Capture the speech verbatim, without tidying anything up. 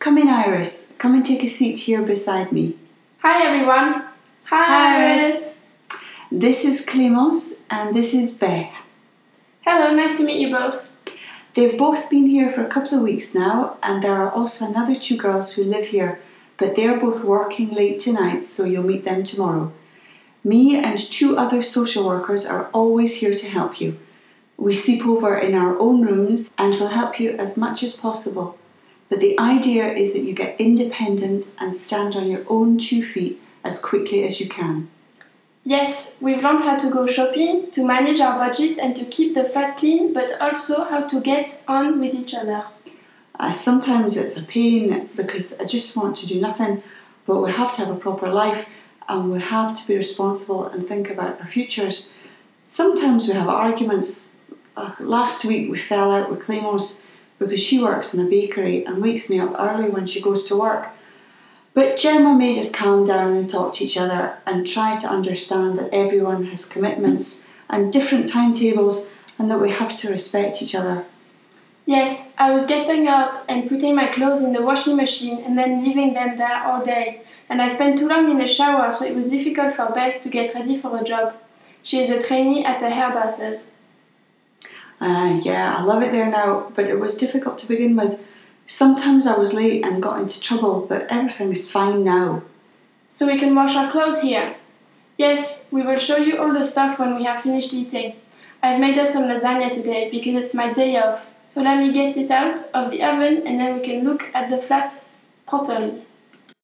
Come in, Iris. Come and take a seat here beside me. Hi, everyone. Hi, Hi, Iris. This is Clémence and this is Beth. Hello, nice to meet you both. They've both been here for a couple of weeks now, and there are also another two girls who live here, but they're both working late tonight, so you'll meet them tomorrow. Me and two other social workers are always here to help you. We sleep over in our own rooms and will help you as much as possible. But the idea is that you get independent and stand on your own two feet as quickly as you can. Yes, we've learned how to go shopping, to manage our budget and to keep the flat clean, but also how to get on with each other. Uh, sometimes it's a pain because I just want to do nothing, but we have to have a proper life and we have to be responsible and think about our futures. Sometimes we have arguments. Uh, last week we fell out with Clémence because she works in a bakery and wakes me up early when she goes to work. But Gemma made us calm down and talk to each other and try to understand that everyone has commitments and different timetables and that we have to respect each other. Yes, I was getting up and putting my clothes in the washing machine and then leaving them there all day. And I spent too long in the shower, so it was difficult for Beth to get ready for a job. She is a trainee at a hairdresser's. Uh, yeah, I love it there now, but it was difficult to begin with. Sometimes I was late and got into trouble, but everything is fine now. So we can wash our clothes here. Yes, we will show you all the stuff when we have finished eating. I've made us some lasagna today because it's my day off. So let me get it out of the oven and then we can look at the flat properly.